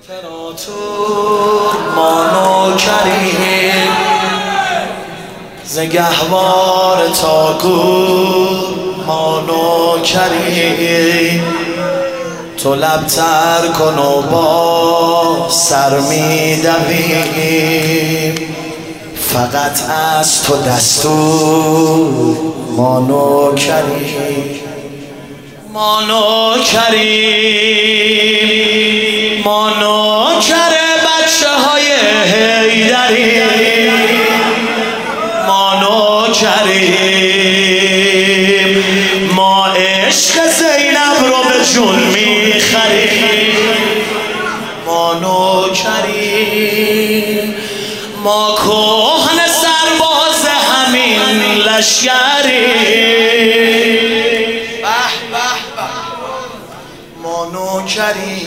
امپراتور مانو کریم زگهوار تاکور مانو کریم تو لبتر کن و با سر می دویم فقط از تو دستور مانو کریم مانو کریم مانو کره بچه های حیدری مانو کریم ما عشق زینب رو به جون میخریم مانو کریم ما کهن سرباز همین لشکریم مانو کریم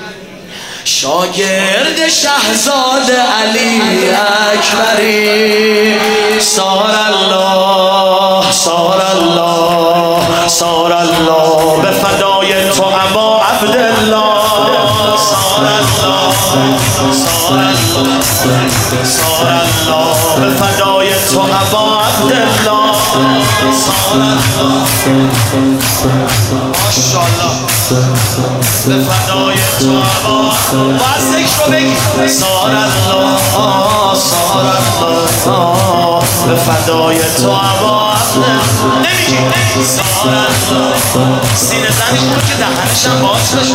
شاگرد شهزاد علی اکبری سار الله سار الله سار الله به فدای تو ابا عبدالله سار الله سار الله سار الله به فدای تو ابا عبدالله سار الله ماشاءالله به فدای تو ابا باز ذکر رو بگی سار الله سار الله به فدای تو ابا نمیگی سار الله سینه زنی بود که دهنش هم باز بشه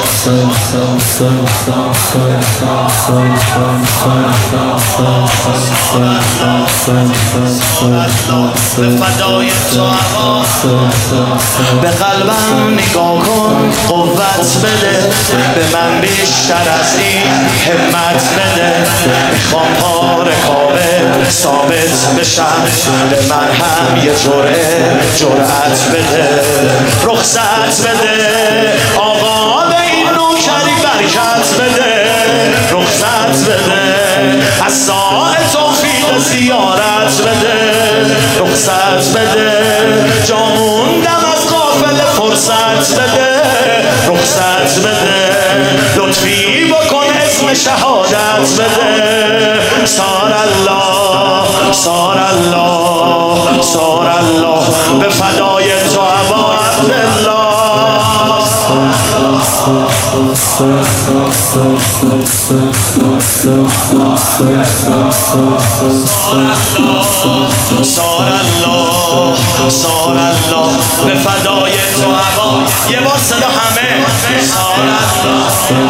به فدای تو ابا به قلبم نگاه کن قوت بده به من بیشتر از این همت بده میخوام پا رکابه ثابت بشم به من هم یه جرأت بده رخصت بده آقا به این نوکری برکت بده رخصت بده از ساعت توفیق زیارت بده رخصت بده جا موندم از قافل فرصت بده رخصت بده لطفی بکن اسم شهادت بده سار الله سار الله سار الله به فدای تو ابا عبدالله سار الله سار الله به فدای تو ابا یه بار صدا همه سار الله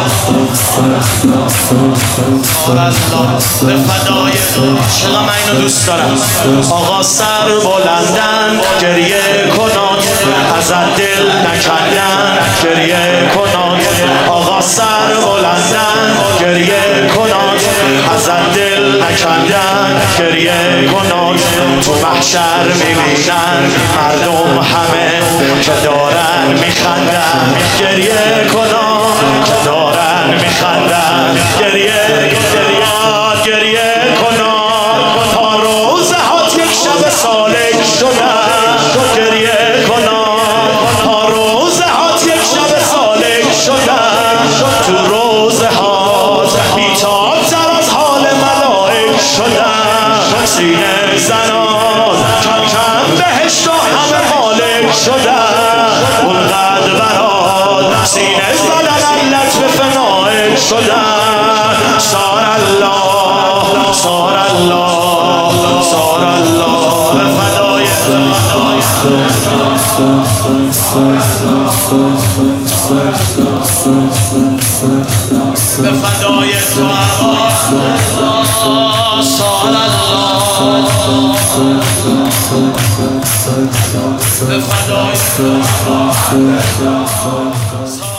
سار الله به فدای تو چقدر من اینو دوست دارم آقا سر بلندن گریه کنان ازت دل نکندن گریه کنان آقا سر بلندن گریه کنان ازت دل نکندن گریه کنان تو محشر میبینن مردم همه که دارن میخندن گریه کنان که دارن میخندن گریه گریه کنان تا روزه هات یک شب سالک شدن گریه کنان تا روزه هات یک شب سالک شدن تو روزه هات بیتاب تر از حال ملائک شدن سینه زنان کم کم بهشت و همه مالک شدن اونقدر برات سینه زدن علت به فنائک شدن سار الله سار الله سار الله به فدای به فدای تو ابا سار الله به فدای تو ابا